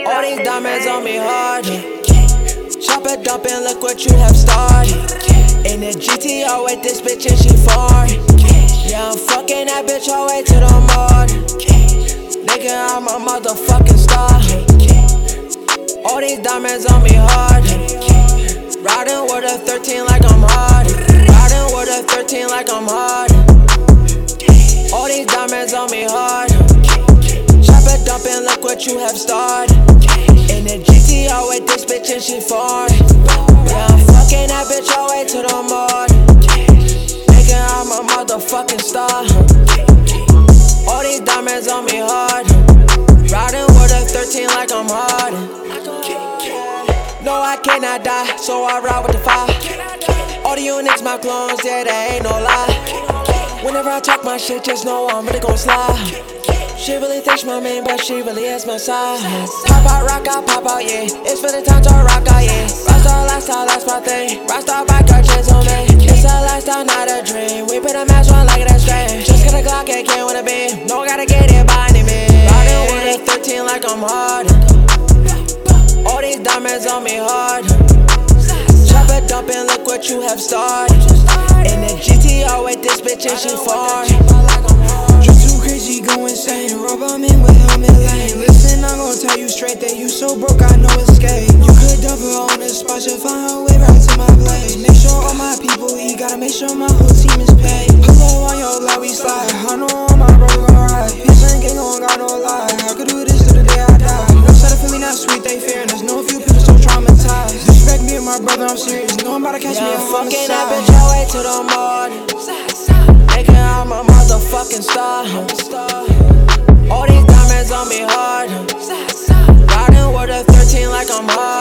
All these diamonds on me hard. Chop it up and look what you have started. In the GTO with this bitch and she foreign. Yeah, I'm fucking that bitch all the way to the morning. Nigga, I'm a motherfucking star. All these diamonds on me hard. Riding with a 13 like I'm hard. Riding with a 13 like I'm hard. All these diamonds on me hard. Chop it up and look what you have started. In the GTO with this bitch and she foreign. Yeah, I'm fucking that bitch all the way to the morning. Nigga, I'm a motherfucking star. All these diamonds on me hard. Riding with a 13 like I'm hard. No, I cannot die, so I ride with the fire. All the units my clones, yeah, they ain't no lie. Whenever I talk my shit, just know I'm really gon' slide. She really thinks she my main, but she really has my side. Pop out, rock out, pop out, yeah. It's for the time to rock out, yeah. Rockstar lifestyle, that's my thing. Rockstar bike, got chains on me. It's a lifestyle, not a dream. We put a match on like that strange. Just get a Glock, I can't wanna be. No, gotta get it by any means. Riding with a 13 like I'm hard. All these diamonds on me hard. Chop it up and look what you have started. In the GTO with this bitch and she foreign. You too crazy, go insane. Rob I'm in with helmet lane. Listen, I'm gon' tell you straight that you so broke, I know escape. You could dump her on the spot, she'll find her way right to my blade. Make sure all my people eat, gotta make sure my whole team is paid. Pull up on your block, we slide. I know all my bros gon' ride. Bitch ain't gon' got no lie. I could do this till the day I die. No side of Philly, not sweet, they fearing us. Know a few people so traumatized. Disrespect me and my brother, I'm serious. Know I'm about to catch me a fucking that homicide. bitch all the way to the morning. Nigga, I'm a motherfucking star. All these diamonds on me hard. Riding with a 13 like I'm hard.